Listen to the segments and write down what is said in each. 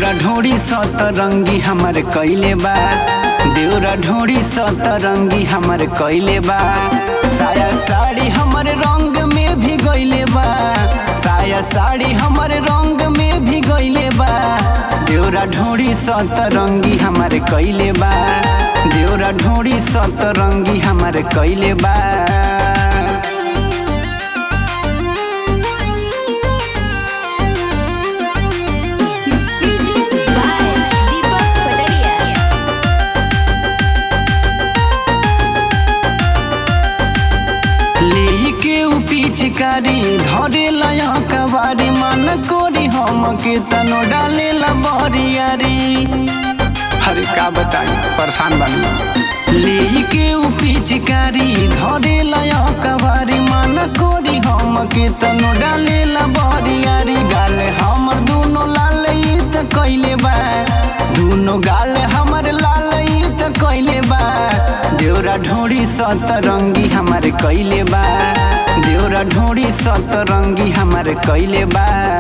देवरा ढोड़ी सतरंगी हमर कइले बा। देवरा ढोड़ी सतरंगी हमर कइले बा। साया साड़ी हमर रंग में भी गइले बा। साया साड़ी हमर रंग में भी गइले बा। देवरा ढोड़ी सतरंगी हमर कइले बा। देवरा ढोड़ी सतरंगी हमर कइले बा। पिचकारी धरे लया कबारी मन कोरी हम के तनो डाले ला बरियारी। हरे का बताई परेशान बानी ले के पिचकारी धरे लया कबारी मन कोरी हम के तनो डाले ला बरियारी। गाल हमर दोनों लाल त कइले बा। दोनों गाल हमर लाल त कइले बा। देवरा ढोड़ी सतरंगी हमर कइले बा। देवरा ढोड़ी सतरंगी हमर कइले बा।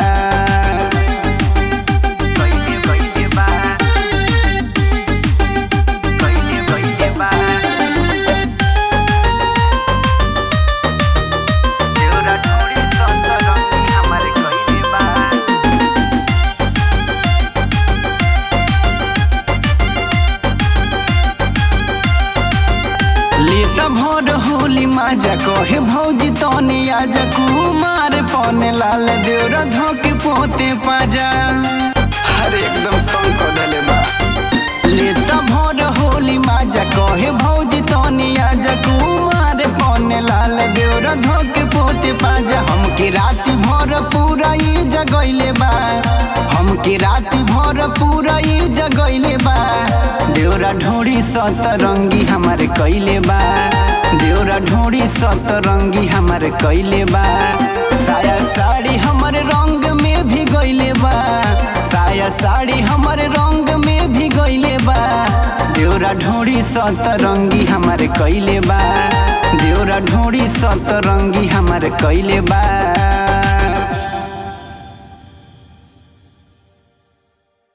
भोर होली माजा कहे भौजी तने आजा कुमार पने लाल देवरा धोके पोते पाजा। हरे एकदम कम कर देले बा। लेता भोर होली माजा कहे भौजी तने आजा कुमार पने लाल देवरा धोके पोते पाजा। हमके रात भर पूरा ई जगइले बा। हमके रात भर पूरा ई जगइले बा। देवरा ढोड़ी सतरंगी हमर कइले बा। देवरा ढोड़ी सतरंगी हमर कइले बा। साया साड़ी हमर रंग में भी गइले बा। साया साड़ी हमर रंग में भी गइले बा। देवरा ढोड़ी सतरंगी हमर कइले बा। देवरा ढोड़ी सतरंगी हमर कइले बा।